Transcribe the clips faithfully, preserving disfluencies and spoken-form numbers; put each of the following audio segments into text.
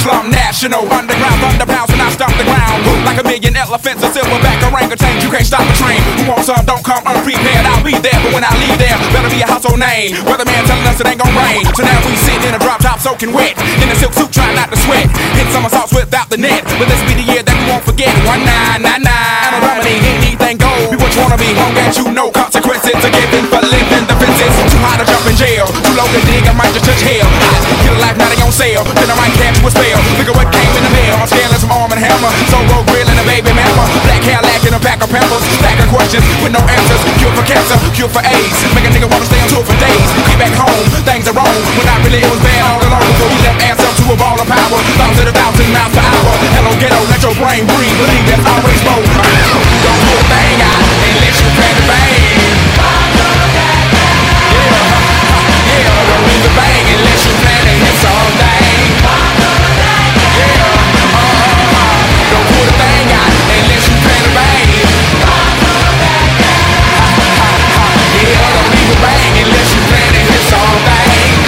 Slum national, underground thunder pounds when I stomp the ground. Like a million elephants, a silverback orangutan. You can't stop the train. Who wants some? Don't come unprepared. I'll be there, but when I leave there, better be a household name. Weatherman telling us it ain't gon' rain. So now we sit in a drop top soaking wet, in a silk suit trying not to sweat. Hit somersaults without the net, but this be the year that we won't forget. One nine nine nine. And a dominate anything goes. Be what you wanna be. Won't get you no consequences to giving for living the fences. Too high to jump in jail, too low to dig. I might just touch hell. Get a life now they on sale, then I might catch you a spell. Look at what came in the mail. I'm scaling some arm and hammer, Zorro grill and a baby mama. Black hair lacking a pack of pampers, stack of questions with no answers. Cure for cancer, cure for AIDS. Make a nigga wanna stay on tour for days. Get back home, things are wrong. When I really it was bad all along. Before we left ass up to a ball of power. Thousands at a thousand miles per hour. Hello ghetto, let your brain breathe. Believe that's always more. Don't pull a thing out unless you crack the bang. Yeah, yeah, don't leave the bang unless you plan to hit all day. Yeah, uh-huh. Don't pull the thing out unless you plan to bang. Yeah, don't leave the bang unless you plan to hit all day.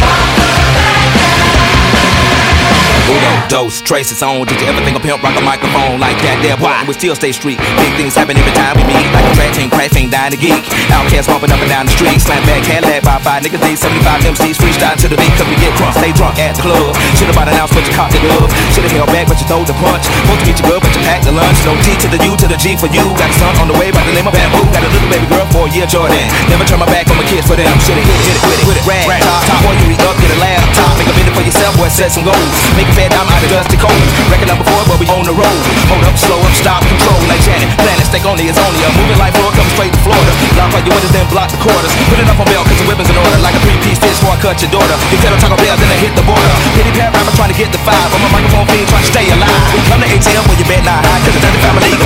Dose, trace its own. Did you ever think a pimp rock a microphone like that? There, boy, and we still stay street. Big things happen every time we meet. Like a track team, crack team, dying to geek. Outcast bumping up and down the street. Slam back, Cadillac, by five niggas, D seventy-five M Cs, freestyle to the beat. Cause we get drunk, stay drunk at the club. Should've bought an ounce, but you caught the glove. Should've held back, but you throw the punch. Supposed to meet you good, but you packed the lunch. No T to the U to the G for you. Got a son on the way by the name of Bamboo. Got a little baby girl for a year, Jordan. Never turn my back on my kids for them. Should've hit it, hit it, with it, with it. Rag, top, top, boy, you eat up, get a lab. Top, make a minute for yourself, boy, set some goals. Make a fair dime out of dusty cold. Record number four, but we on the road. Hold up, slow up, stop, control. Like Janet, planet, stake only is only a moving like floor, come straight to Florida. Lock all your windows, then block the quarters. Put it up on bail, cause the weapon's in order. Like a three-piece fish before I cut your daughter. You tell her Taco Bell, then I hit the border. Pity pat rapper trying to get the five. I'm a microphone fiend trying to stay alive. We come to A T M when you bet not high, cause the dirty family